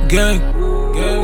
Gang, gang,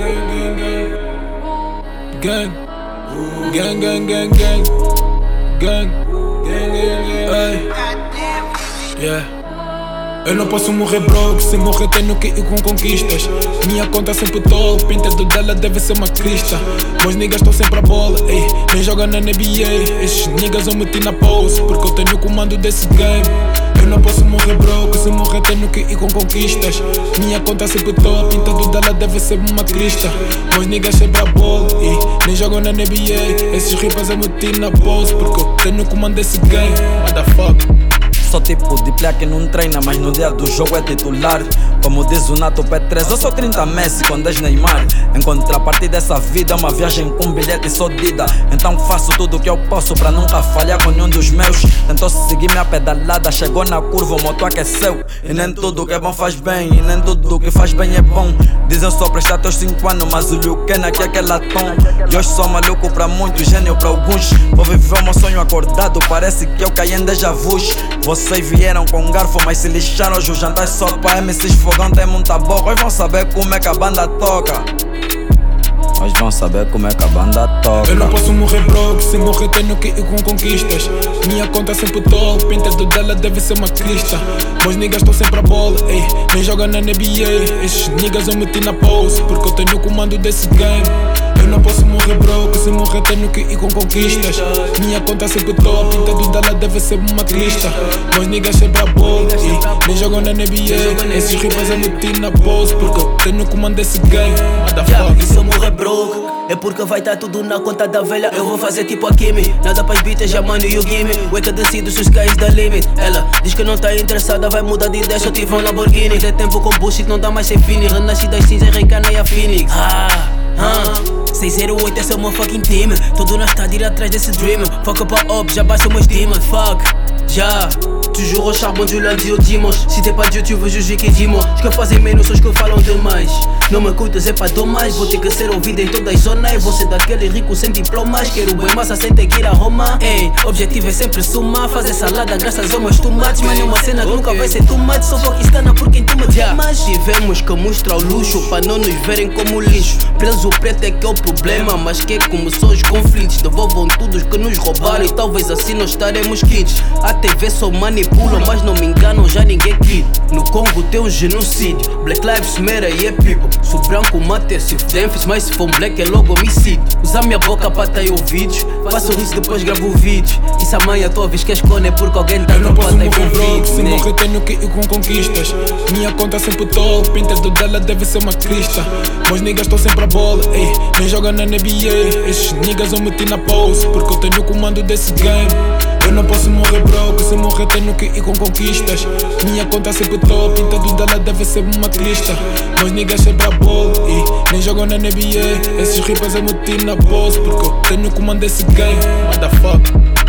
gang, gang, gang, gang, gang, gang, gang, gang, ay, yeah. Eu não posso morrer broke, se morrer tenho que ir com conquistas. Minha conta sempre top, pintado dela deve ser uma crista. Meus niggas estão sempre a bola, ey, nem joga na NBA. Esses niggas eu meti na pose, porque eu tenho o comando desse game. Eu não posso morrer broke, se morrer tenho que ir com conquistas. Minha conta sempre top, pintado dela deve ser uma crista. Meus niggas sempre a bola, ey, nem jogam na NBA. Esses ripas eu meti na pose, porque eu tenho o comando desse game. Motherfucker. Sou tipo de player que não treina, mas no dia do jogo é titular. Como diz o Nato P3, eu sou 30 Messi com 10 Neymar. Em contrapartida dessa vida é uma viagem com bilhete e sou dida. Então faço tudo o que eu posso pra nunca falhar com nenhum dos meus. Tentou seguir minha pedalada, chegou na curva, o motor aqueceu. E nem tudo que é bom faz bem, e nem tudo que faz bem é bom. Dizem só prestar teus 5 anos, mas o Liu Kang aqui é aquela tom. E hoje sou maluco pra muitos, gênio pra alguns. Vou viver o meu sonho acordado, parece que eu caí em déjà vus. Vocês vieram com garfo, mas se lixaram. Hoje o jantar só pra MCs fogão, tem muita boca. Hoje vão saber como é que a banda toca. Hoje vão saber como é que a banda toca. Eu não posso morrer broke, se morrer tenho que ir com conquistas. Minha conta sempre top, pintado dela deve ser uma crista. Meus niggas estão sempre a bola, ey, nem joga na NBA. Esses niggas eu meti na pose, porque eu tenho o comando desse game. Eu não posso morrer broke, se morrer tenho que ir com conquistas. Minha conta sempre top, pintado dela deve ser uma crista. Meus niggas sempre a bola, ey, nem jogam na NBA. Esses ripas eu meti na pose, porque eu tenho o comando desse game. Motherfucker. E se eu morrer broke, é porque vai estar tudo na conta da velha. Eu vou fazer tipo a Kimi, nada para as beats, já mano e o gimme. O que eu decido se os cais da limit. Ela diz que não tá interessada, vai mudar de ideia. Eu tive um Lamborghini, tem tempo com bullshit, não dá mais ser fini. Renasci das cinzas, reencarnei a Phoenix. 608 é seu motherfucking team. Tudo nós tá de ir atrás desse dream. Fuck up a up, já basta meus demons. Fuck, já. Toujours au charbon du lundi au dimanche. Si t'es pas Dieu, tu veux juger que dis-moi. Os que fazem menos são os que falam demais. Não me cuidas, é pra mais. Vou ter que ser ouvido em todas as zonas. Vou ser daquele rico sem diplomas. Quero bem massa sem ter que ir a Roma. Ei, objetivo é sempre sumar. Fazer salada graças aos meus tomates. Mas é uma cena que nunca vai ser tomate. Sou paquistana por quem tu me mas tivemos que mostrar o luxo pra não nos verem como lixo. Preso preto é que é o problema, mas que começou os conflitos. Devolvam tudo os que nos roubaram e talvez assim nós estaremos quites. A TV só manipulam, mas não me enganam, já ninguém quit. No Congo tem um genocídio, Black Lives Matter e é people. Sou branco, mate, se Memphis, mas se for um black é logo homicídio. Usar minha boca para ter ouvidos, faço isso depois gravo vídeos. E se amanhã tua vez que escolhe é porque alguém tá não posso morrer broke, se morrer tenho que ir com conquistas. Minha conta sempre top, pintado dela deve ser uma crista. Meus niggas estão sempre a bola, ey, nem joga na NBA. Esses niggas eu meti na pose, porque eu tenho o comando desse game. Eu não posso morrer broke, se morrer tenho que ir com conquistas. Minha conta sempre top, pintado dela deve ser uma crista. Meus niggas sempre a bola, ey, nem jogam na NBA. Esses ripas eu meti na pose, porque eu tenho o comando desse game. Motherfucker.